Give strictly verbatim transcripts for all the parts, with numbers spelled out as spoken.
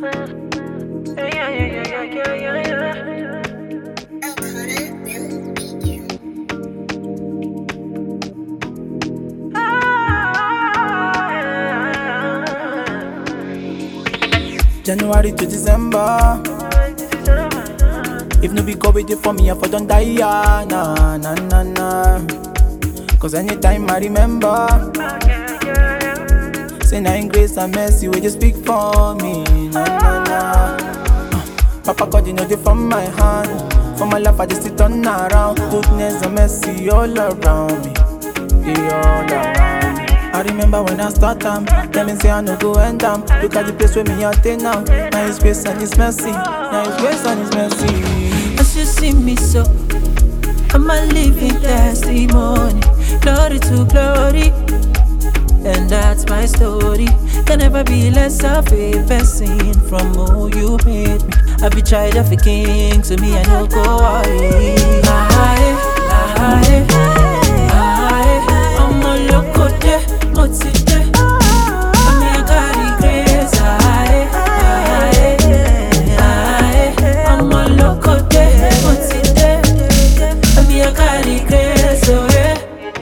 Yeah, yeah, yeah, yeah, yeah, yeah, yeah. January to December. If no be go with you for me, I for don't die, yeah. Nah, nah, nah, nah. Cause anytime I remember, say now in grace and mercy, will you speak for me? Nah, nah, nah. Uh, Papa God, you know they from my hand. For my life, I just sit on around. Goodness and mercy all around me. They all around me. I remember when I start them, tell me say I no go end them. Look at the place where me at now. Now His grace and His mercy. Now His grace and His mercy. As you see me so, I'm a living testimony. Glory to glory, and that's my story. Can never be less of a blessing from who you made me. I be child of a king, so me I no go worry. Aye, aye, aye, I'm a loco de, moti de. I'm a carry grace. Aye, aye, aye, I'm a loco de, moti de. I'm a carry grace. Oh yeah.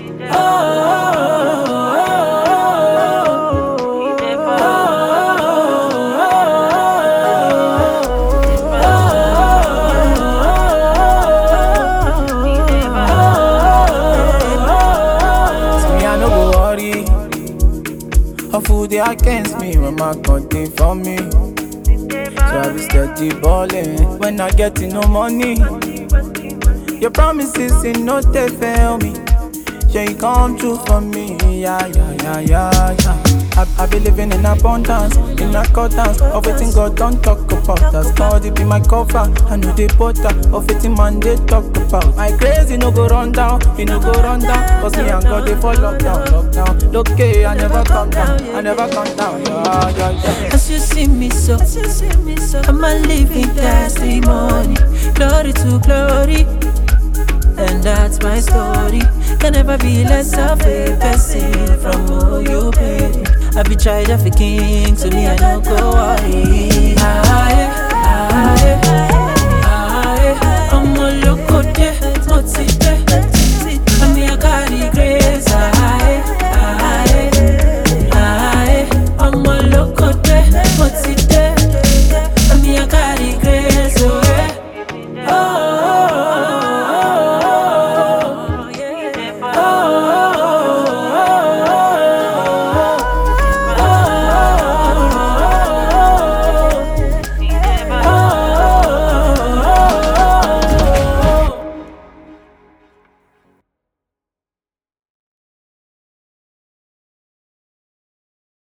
Her food they against me when my country for me. So I be steady ballin' when I get no money. Your promises in no they fail me. Yeah, you come true for me. Yeah, yeah, yeah, yeah, yeah. I, I be living in abundance, in accordance of everything God don't talk about. That's God, it be my cover. I know the butter of everything man they talk about. My crazy no go run down, you no go run down. Cause me and God they for lockdown, lockdown. Look, okay, I never come down, I never come down. Yeah, yeah, yeah. As you see me so, I'm a living testimony. Glory to glory, and that's my story. Can never be less of a person from who you made. I be child of a king, so me I don't go worry. Aye, aye.